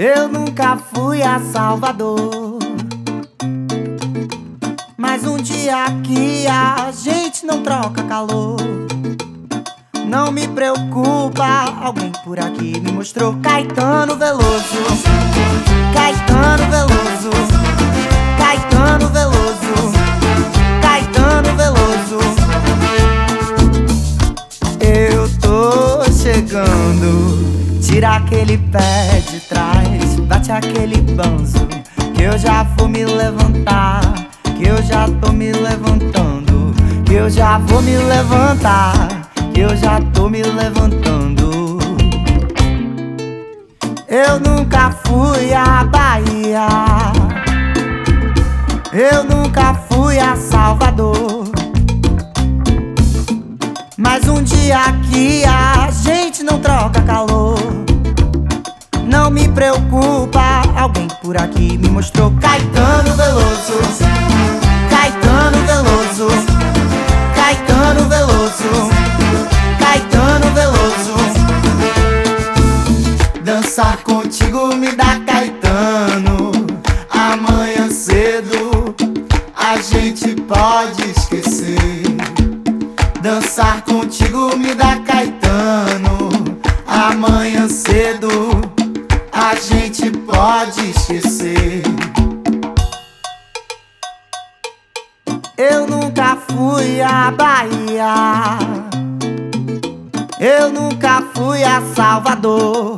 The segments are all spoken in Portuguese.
Eu nunca fui a Salvador, mas um dia aqui a gente não troca calor. Não me preocupa, alguém por aqui me mostrou Caetano Veloso, Caetano Veloso, Caetano Veloso, Caetano Veloso. Eu tô chegando, tira aquele pé de trás, bate aquele banzo, que eu já vou me levantar, que eu já tô me levantando, que eu já vou me levantar, que eu já tô me levantando. Eu nunca fui à Bahia, eu nunca fui a Salvador, mas um dia aqui a gente não troca calor. Não me preocupa, alguém por aqui me mostrou Caetano Veloso, Caetano Veloso, Caetano Veloso, Caetano Veloso. Dançar contigo me dá Caetano. Amanhã cedo a gente pode esquecer. Dançar contigo me dá Caetano. Amanhã cedo a gente pode esquecer. Eu nunca fui à Bahia, eu nunca fui a Salvador,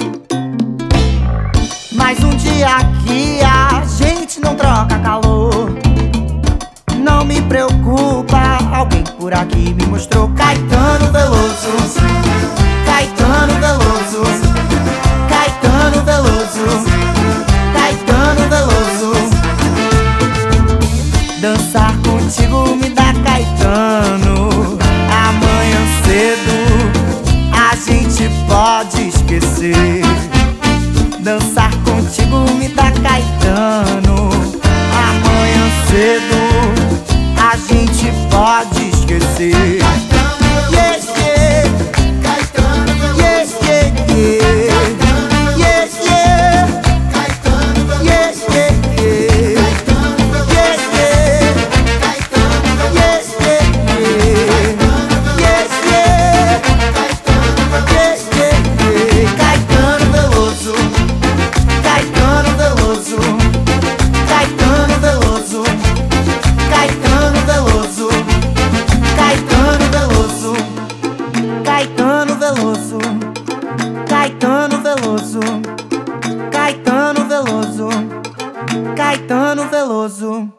mas um dia aqui a gente não troca calor. Não me preocupa, alguém por aqui me mostrou Caetano Veloso, Caetano Veloso, Caetano Veloso, Caetano Veloso. Dançar contigo me dá Caetano. Amanhã cedo a gente pode esquecer. Dançar contigo me dá Caetano. Amanhã cedo a gente pode esquecer. Yes, yeah. Caetano Veloso. Yes, yeah, yeah. Yes, yeah. Caetano Veloso. Yes, yeah, yeah. Caetano Veloso. Yes, yeah. Caetano Veloso. Yes, yeah, yeah. Yes, yeah. Caetano Veloso. Caetano Veloso. Caetano Veloso. Caetano Veloso. Caetano Veloso. Caetano Veloso. Caetano Veloso. Caetano Veloso. Caetano Veloso.